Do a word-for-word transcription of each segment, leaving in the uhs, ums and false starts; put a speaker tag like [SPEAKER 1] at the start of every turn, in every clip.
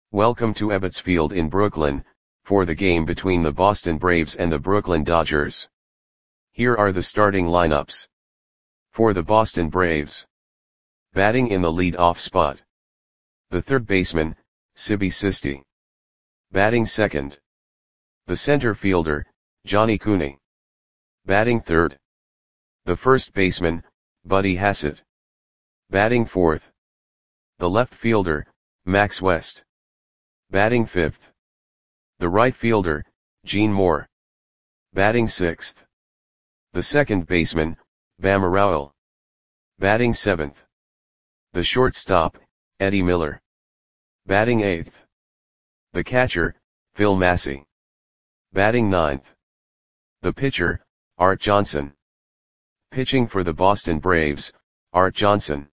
[SPEAKER 1] Welcome to Ebbets Field in Brooklyn, for the game between the Boston Braves and the Brooklyn Dodgers. Here are the starting lineups. For the Boston Braves. Batting in the lead-off spot. The third baseman, Sibi Sisti. Batting second. The center fielder, Johnny Cooney. Batting third. The first baseman, Buddy Hassett. Batting fourth. The left fielder, Max West. Batting fifth. The right fielder, Gene Moore. Batting sixth. The second baseman, Bama Rowell. Batting seventh. The shortstop, Eddie Miller. Batting eighth. The catcher, Phil Massey. Batting ninth. The pitcher, Art Johnson. Pitching for the Boston Braves, Art Johnson.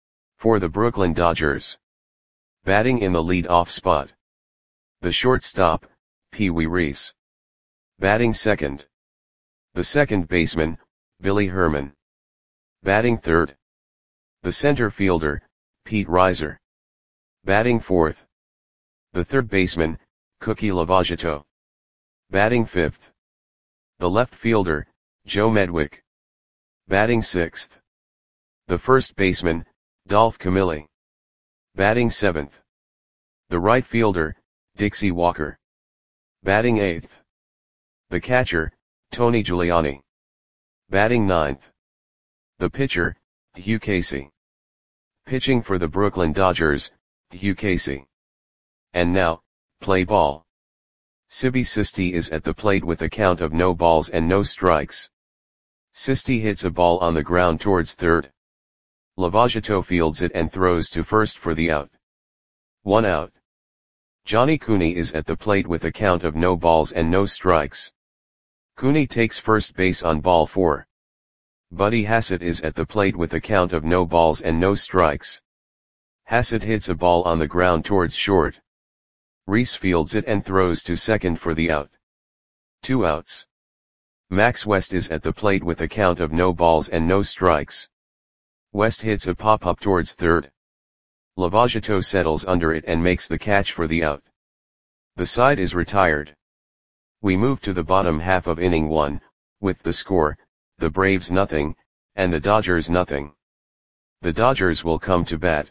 [SPEAKER 1] For the Brooklyn Dodgers. Batting in the lead-off spot. The shortstop, Pee Wee Reese. Batting second. The second baseman, Billy Herman. Batting third. The center fielder, Pete Reiser. Batting fourth. The third baseman, Cookie Lavagetto. Batting fifth. The left fielder, Joe Medwick. Batting sixth. The first baseman, Dolph Camilli. Batting seventh. The right fielder, Dixie Walker. Batting eighth. The catcher, Tony Giuliani. Batting ninth. The pitcher, Hugh Casey. Pitching for the Brooklyn Dodgers, Hugh Casey. And now, play ball. Sibi Sisti is at the plate with a count of no balls and no strikes. Sisti hits a ball on the ground towards third. Lavagetto fields it and throws to first for the out. One out. Johnny Cooney is at the plate with a count of no balls and no strikes. Cooney takes first base on ball four. Buddy Hassett is at the plate with a count of no balls and no strikes. Hassett hits a ball on the ground towards short. Reese fields it and throws to second for the out. Two outs. Max West is at the plate with a count of no balls and no strikes. West hits a pop-up towards third. Lavagetto settles under it and makes the catch for the out. The side is retired. We move to the bottom half of inning one, with the score, the Braves nothing, and the Dodgers nothing. The Dodgers will come to bat.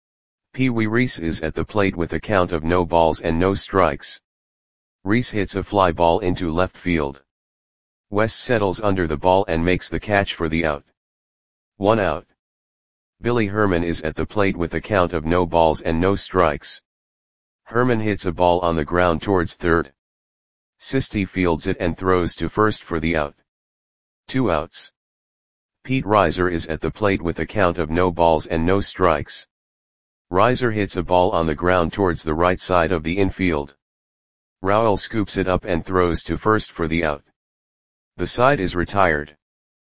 [SPEAKER 1] Pee Wee Reese is at the plate with a count of no balls and no strikes. Reese hits a fly ball into left field. West settles under the ball and makes the catch for the out. One out. Billy Herman is at the plate with a count of no balls and no strikes. Herman hits a ball on the ground towards third. Sisti fields it and throws to first for the out. Two outs. Pete Reiser is at the plate with a count of no balls and no strikes. Reiser hits a ball on the ground towards the right side of the infield. Rowell scoops it up and throws to first for the out. The side is retired.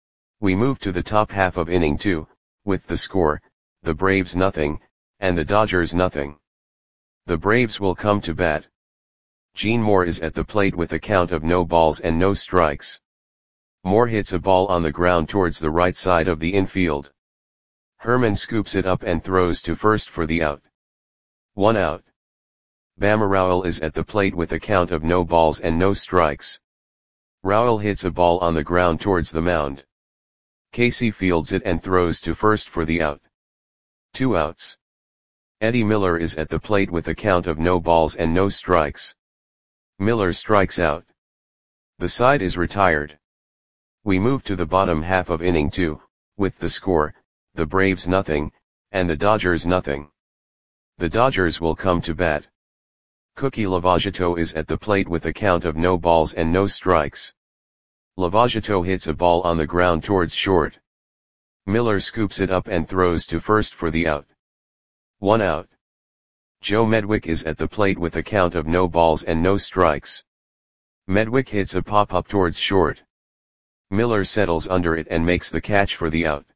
[SPEAKER 1] We move to the top half of inning two, with the score, the Braves nothing, and the Dodgers nothing. The Braves will come to bat. Gene Moore is at the plate with a count of no balls and no strikes. Moore hits a ball on the ground towards the right side of the infield. Herman scoops it up and throws to first for the out. One out. Bama Rowell is at the plate with a count of no balls and no strikes. Rowell hits a ball on the ground towards the mound. Casey fields it and throws to first for the out. Two outs. Eddie Miller is at the plate with a count of no balls and no strikes. Miller strikes out. The side is retired. We move to the bottom half of inning two, with the score, the Braves nothing, and the Dodgers nothing. The Dodgers will come to bat. Cookie Lavagetto is at the plate with a count of no balls and no strikes. Lavagetto hits a ball on the ground towards short. Miller scoops it up and throws to first for the out. One out. Joe Medwick is at the plate with a count of no balls and no strikes. Medwick hits a pop-up towards short. Miller settles under it and makes the catch for the out.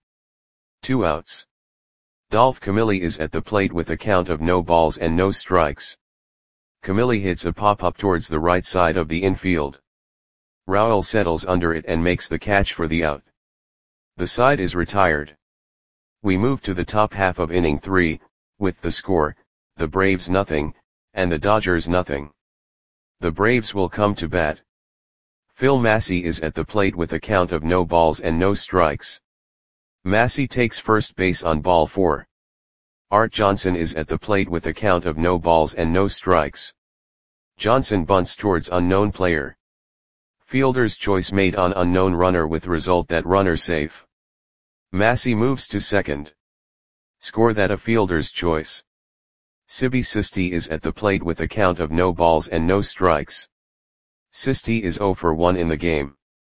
[SPEAKER 1] Two outs. Dolph Camilli is at the plate with a count of no balls and no strikes. Camilli hits a pop-up towards the right side of the infield. Rowell settles under it and makes the catch for the out. The side is retired. We move to the top half of inning three, with the score, the Braves nothing, and the Dodgers nothing. The Braves will come to bat. Phil Massey is at the plate with a count of no balls and no strikes. Massey takes first base on ball four. Art Johnson is at the plate with a count of no balls and no strikes. Johnson bunts towards unknown player. Fielder's choice made on unknown runner with result that runner safe. Massey moves to second. Score that a fielder's choice. Sibi Sisti is at the plate with a count of no balls and no strikes. Sisti is zero for one in the game.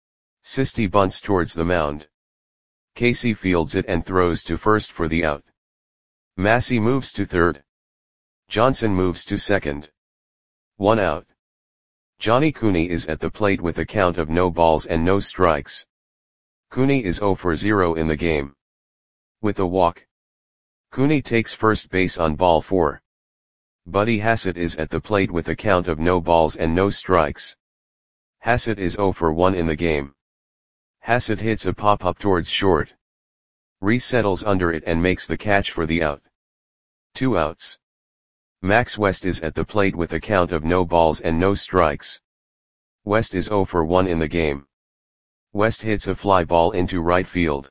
[SPEAKER 1] Sisti bunts towards the mound. Casey fields it and throws to first for the out. Massey moves to third. Johnson moves to second. One out. Johnny Cooney is at the plate with a count of no balls and no strikes. Cooney is zero for zero in the game. With a walk. Cooney takes first base on ball four. Buddy Hassett is at the plate with a count of no balls and no strikes. Hassett is zero for one in the game. Hassett hits a pop-up towards short. Reese settles under it and makes the catch for the out. Two outs. Max West is at the plate with a count of no balls and no strikes. West is zero for one in the game. West hits a fly ball into right field.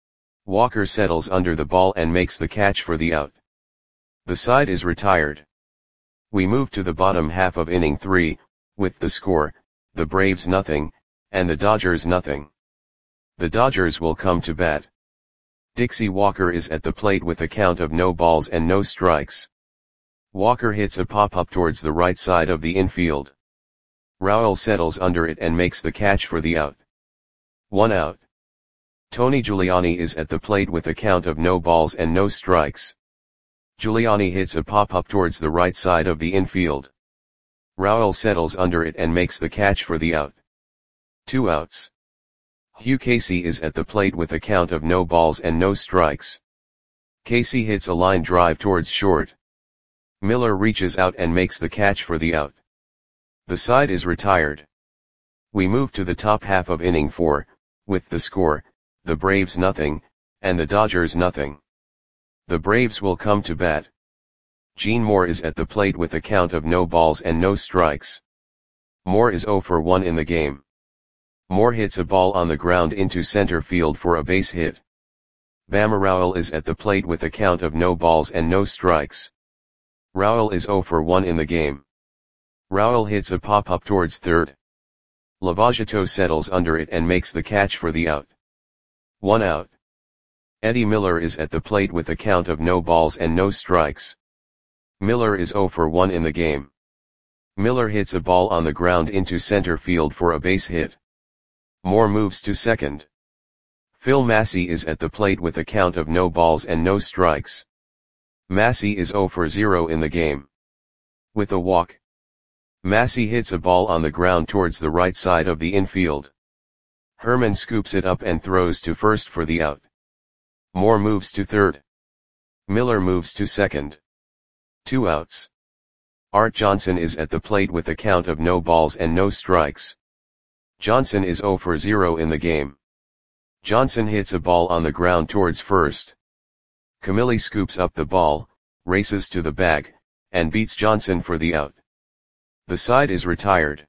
[SPEAKER 1] Walker settles under the ball and makes the catch for the out. The side is retired. We move to the bottom half of inning three, with the score, the Braves nothing, and the Dodgers nothing. The Dodgers will come to bat. Dixie Walker is at the plate with a count of no balls and no strikes. Walker hits a pop-up towards the right side of the infield. Rowell settles under it and makes the catch for the out. One out. Tony Giuliani is at the plate with a count of no balls and no strikes. Giuliani hits a pop-up towards the right side of the infield. Rowell settles under it and makes the catch for the out. Two outs. Hugh Casey is at the plate with a count of no balls and no strikes. Casey hits a line drive towards short. Miller reaches out and makes the catch for the out. The side is retired. We move to the top half of inning four, with the score, the Braves nothing, and the Dodgers nothing. The Braves will come to bat. Gene Moore is at the plate with a count of no balls and no strikes. Moore is zero for one in the game. Moore hits a ball on the ground into center field for a base hit. Bama Rowell is at the plate with a count of no balls and no strikes. Rowell is zero for one in the game. Rowell hits a pop-up towards third. Lavageto settles under it and makes the catch for the out. One out. Eddie Miller is at the plate with a count of no balls and no strikes. Miller is zero for one in the game. Miller hits a ball on the ground into center field for a base hit. Moore moves to second. Phil Massey is at the plate with a count of no balls and no strikes. Massey is zero for zero in the game. With a walk. Massey hits a ball on the ground towards the right side of the infield. Herman scoops it up and throws to first for the out. Moore moves to third. Miller moves to second. Two outs. Art Johnson is at the plate with a count of no balls and no strikes. Johnson is zero for zero in the game. Johnson hits a ball on the ground towards first. Camilli scoops up the ball, races to the bag, and beats Johnson for the out. The side is retired.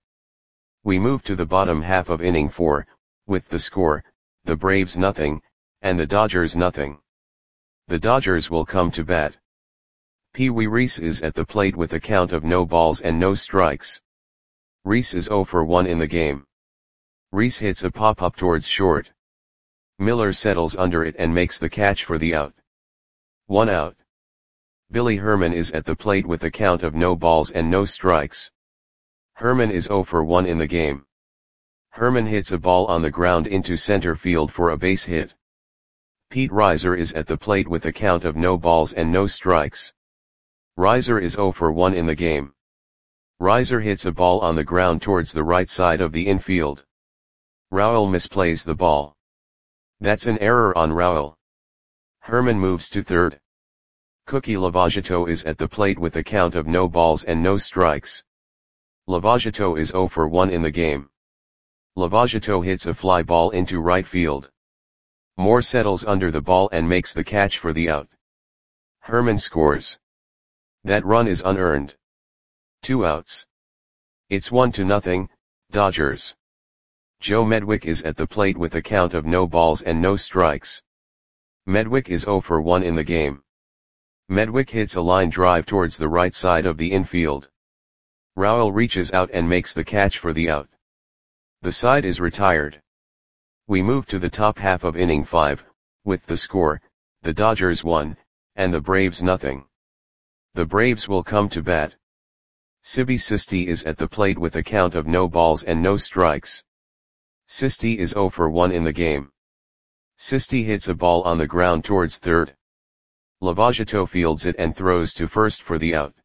[SPEAKER 1] We move to the bottom half of inning four, with the score, the Braves nothing, and the Dodgers nothing. The Dodgers will come to bat. Pee Wee Reese is at the plate with a count of no balls and no strikes. Reese is zero for one in the game. Reese hits a pop-up towards short. Miller settles under it and makes the catch for the out. One out. Billy Herman is at the plate with a count of no balls and no strikes. Herman is zero for one in the game. Herman hits a ball on the ground into center field for a base hit. Pete Reiser is at the plate with a count of no balls and no strikes. Reiser is zero for one in the game. Reiser hits a ball on the ground towards the right side of the infield. Rowell misplays the ball. That's an error on Rowell. Herman moves to third. Cookie Lavageto is at the plate with a count of no balls and no strikes. Lavageto is zero for one in the game. Lavageto hits a fly ball into right field. Moore settles under the ball and makes the catch for the out. Herman scores. That run is unearned. Two outs. It's one to nothing, Dodgers. Joe Medwick is at the plate with a count of no balls and no strikes. Medwick is oh for one in the game. Medwick hits a line drive towards the right side of the infield. Rowell reaches out and makes the catch for the out. The side is retired. We move to the top half of inning five, with the score, the Dodgers one, and the Braves nothing. The Braves will come to bat. Sibi Sisti is at the plate with a count of no balls and no strikes. Sisti is oh for one in the game. Sisti hits a ball on the ground towards third. Lavagetto fields it and throws to first for the out.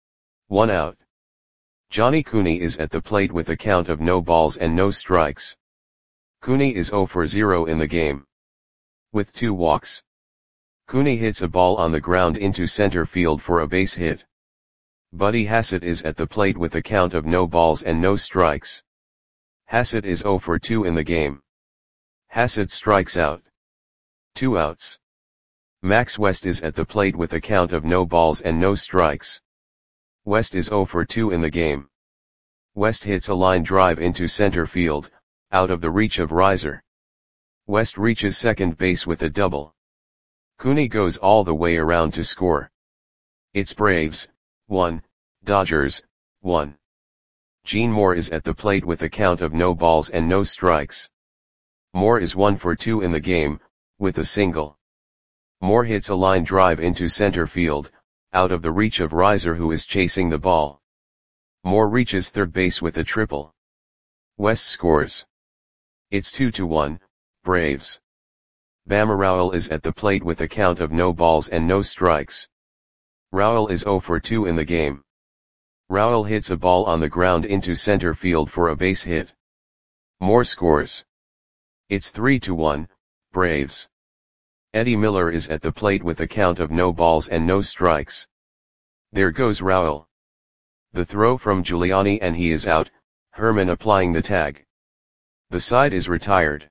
[SPEAKER 1] One out. Johnny Cooney is at the plate with a count of no balls and no strikes. Cooney is oh for zero in the game. With two walks. Cooney hits a ball on the ground into center field for a base hit. Buddy Hassett is at the plate with a count of no balls and no strikes. Hassett is oh for two in the game. Hassett strikes out. Two outs. Max West is at the plate with a count of no balls and no strikes. West is oh for two in the game. West hits a line drive into center field, out of the reach of Reiser. West reaches second base with a double. Cooney goes all the way around to score. It's Braves, one, Dodgers, one. Gene Moore is at the plate with a count of no balls and no strikes. Moore is one for two in the game, with a single. Moore hits a line drive into center field, out of the reach of Reiser who is chasing the ball. Moore reaches third base with a triple. West scores. It's two to one, Braves. Bama Rowell is at the plate with a count of no balls and no strikes. Rowell is oh for two in the game. Rowell hits a ball on the ground into center field for a base hit. Moore scores. It's three to one, Braves. Eddie Miller is at the plate with a count of no balls and no strikes. There goes Rowell. The throw from Giuliani and he is out, Herman applying the tag. The side is retired.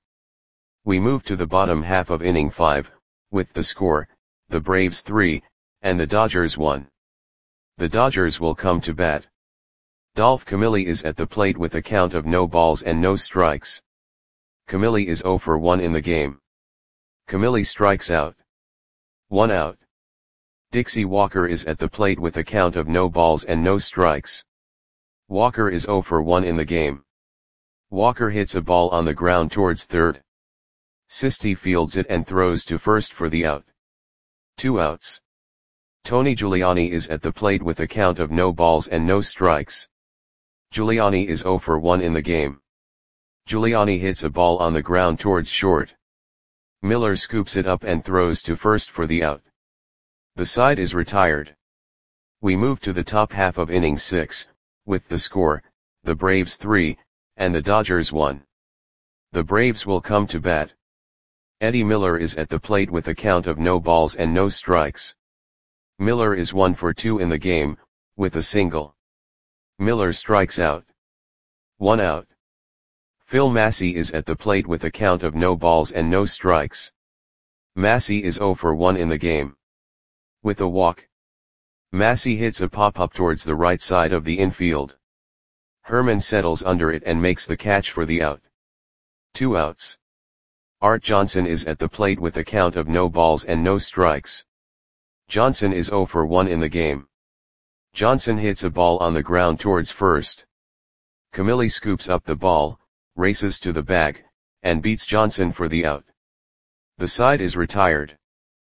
[SPEAKER 1] We move to the bottom half of inning five, with the score, the Braves three, and the Dodgers one. The Dodgers will come to bat. Dolph Camilli is at the plate with a count of no balls and no strikes. Camilli is oh for one in the game. Camilli strikes out. One out. Dixie Walker is at the plate with a count of no balls and no strikes. Walker is oh for one in the game. Walker hits a ball on the ground towards third. Sisti fields it and throws to first for the out. Two outs. Tony Giuliani is at the plate with a count of no balls and no strikes. Giuliani is oh for one in the game. Giuliani hits a ball on the ground towards short. Miller scoops it up and throws to first for the out. The side is retired. We move to the top half of inning six, with the score, the Braves three, and the Dodgers one. The Braves will come to bat. Eddie Miller is at the plate with a count of no balls and no strikes. Miller is one for two in the game, with a single. Miller strikes out. One out. Phil Massey is at the plate with a count of no balls and no strikes. Massey is oh for one in the game. With a walk. Massey hits a pop-up towards the right side of the infield. Herman settles under it and makes the catch for the out. Two outs. Art Johnson is at the plate with a count of no balls and no strikes. Johnson is oh for one in the game. Johnson hits a ball on the ground towards first. Camilli scoops up the ball, races to the bag, and beats Johnson for the out. The side is retired.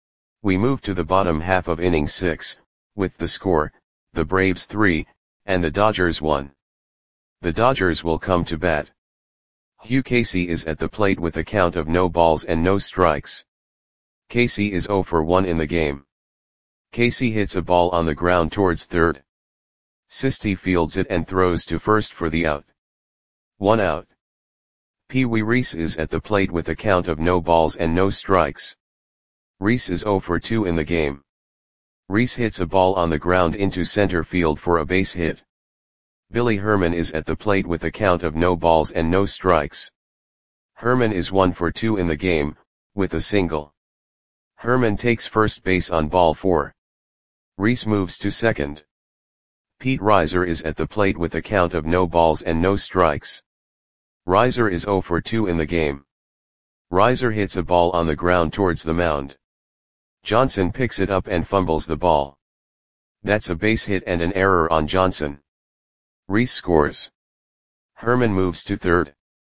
[SPEAKER 1] We move to the bottom half of inning six, with the score, the Braves three, and the Dodgers one. The Dodgers will come to bat. Hugh Casey is at the plate with a count of no balls and no strikes. Casey is oh for one in the game. Casey hits a ball on the ground towards third. Sisti fields it and throws to first for the out. One out. Pee Wee Reese is at the plate with a count of no balls and no strikes. Reese is oh for two in the game. Reese hits a ball on the ground into center field for a base hit. Billy Herman is at the plate with a count of no balls and no strikes. Herman is one for two in the game, with a single. Herman takes first base on ball four. Reese moves to second. Pete Reiser is at the plate with a count of no balls and no strikes. Reiser is zero for two in the game. Reiser hits a ball on the ground towards the mound. Johnson picks it up and fumbles the ball. That's a base hit and an error on Johnson. Reese scores. Herman moves to third.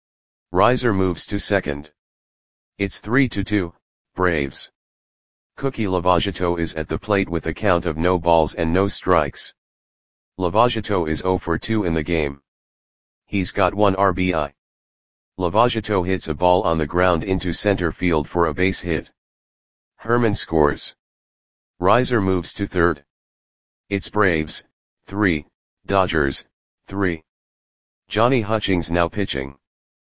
[SPEAKER 1] Reiser moves to second. It's three to two, Braves. Cookie Lavagetto is at the plate with a count of no balls and no strikes. Lavagetto is zero for two in the game. He's got one R B I. Lavagetto hits a ball on the ground into center field for a base hit. Herman scores. Reiser moves to third. It's Braves, three, Dodgers, three. Johnny Hutchings now pitching.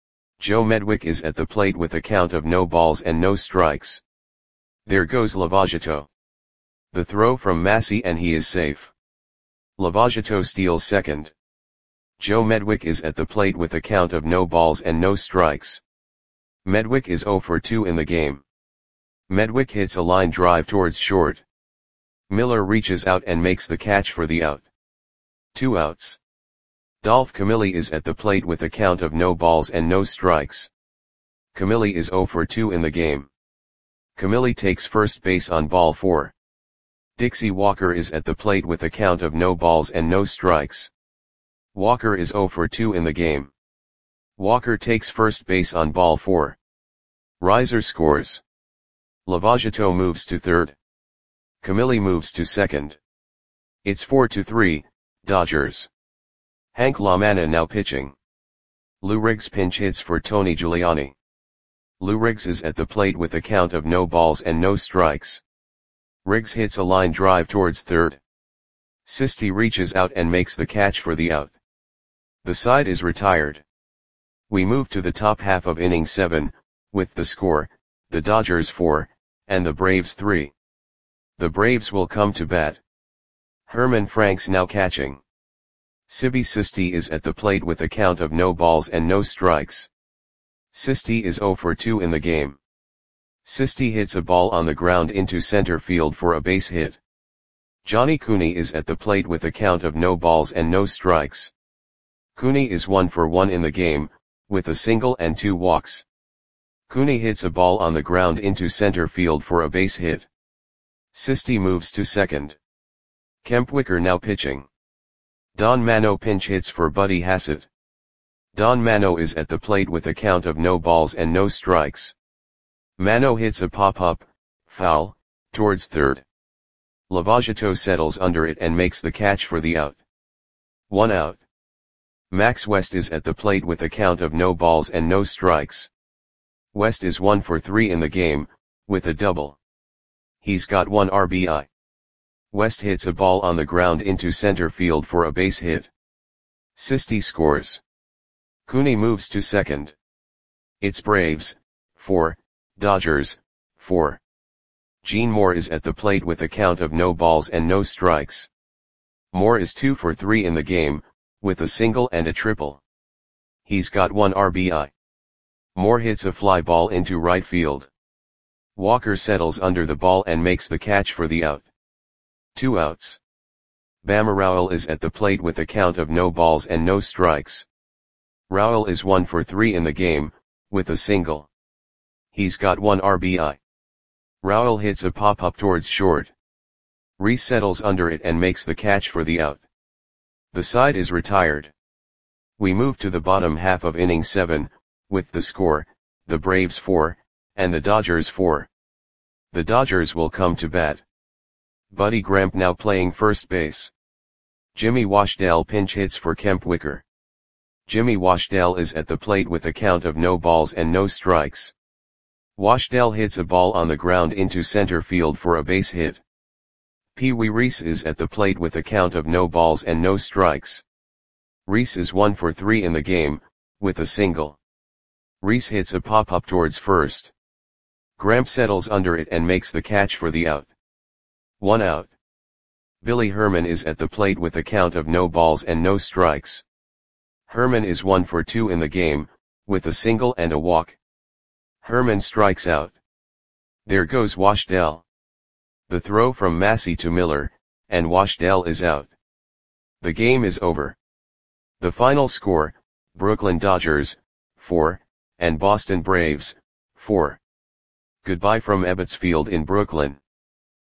[SPEAKER 1] Joe Medwick is at the plate with a count of no balls and no strikes. There goes Lavagetto. The throw from Massey and he is safe. Lavagetto steals second. Joe Medwick is at the plate with a count of no balls and no strikes. Medwick is zero for two in the game. Medwick hits a line drive towards short. Miller reaches out and makes the catch for the out. Two outs. Dolph Camilli is at the plate with a count of no balls and no strikes. Camilli is zero for two in the game. Camilli takes first base on ball four. Dixie Walker is at the plate with a count of no balls and no strikes. Walker is zero for two in the game. Walker takes first base on ball four. Reiser scores. Lavagetto moves to third. Camilli moves to second. It's four to three, Dodgers. Hank LaManna now pitching. Lou Riggs pinch hits for Tony Giuliani. Lou Riggs is at the plate with a count of no balls and no strikes. Riggs hits a line drive towards third. Sisti reaches out and makes the catch for the out. The side is retired. We move to the top half of inning seven, with the score, the Dodgers four, and the Braves three. The Braves will come to bat. Herman Franks now catching. Sibi Sisti is at the plate with a count of no balls and no strikes. Sisti is zero for two in the game. Sisti hits a ball on the ground into center field for a base hit. Johnny Cooney is at the plate with a count of no balls and no strikes. Cooney is one for one in the game, with a single and two walks. Cooney hits a ball on the ground into center field for a base hit. Sisti moves to second. Kemp Wicker now pitching. Don Mano pinch hits for Buddy Hassett. Don Mano is at the plate with a count of no balls and no strikes. Mano hits a pop-up, foul, towards third. Lavagetto settles under it and makes the catch for the out. One out. Max West is at the plate with a count of no balls and no strikes. West is one for three in the game, with a double. He's got one R B I. West hits a ball on the ground into center field for a base hit. Sisti scores. Cooney moves to second. It's Braves, four, Dodgers, four. Gene Moore is at the plate with a count of no balls and no strikes. Moore is two for three in the game, with a single and a triple. He's got one R B I. Moore hits a fly ball into right field. Walker settles under the ball and makes the catch for the out. Two outs. Bama Rowell is at the plate with a count of no balls and no strikes. Rowell is one for three in the game, with a single. He's got one R B I. Rowell hits a pop-up towards short. Reese settles under it and makes the catch for the out. The side is retired. We move to the bottom half of inning seven, with the score, the Braves four, and the Dodgers four. The Dodgers will come to bat. Buddy Gramp now playing first base. Jimmy Washdale pinch hits for Kemp Wicker. Jimmy Washdale is at the plate with a count of no balls and no strikes. Washdale hits a ball on the ground into center field for a base hit. Pee Wee Reese is at the plate with a count of no balls and no strikes. Reese is one for three in the game, with a single. Reese hits a pop-up towards first. Gramp settles under it and makes the catch for the out. One out. Billy Herman is at the plate with a count of no balls and no strikes. Herman is one for two in the game, with a single and a walk. Herman strikes out. There goes Washdale. The throw from Massey to Miller, and Washdale is out. The game is over. The final score, Brooklyn Dodgers, four, and Boston Braves, four. Goodbye from Ebbets Field in Brooklyn.